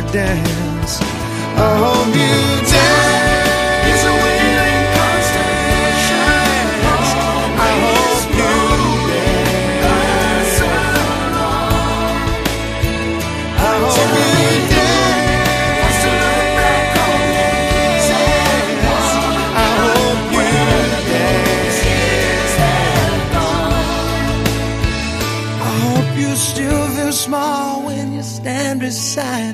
dance. I hope you dance. It's a weary constellation. I hope you dance. I hope you dance. To look back on these days. I hope you dance. I hope you still feel small when you stand beside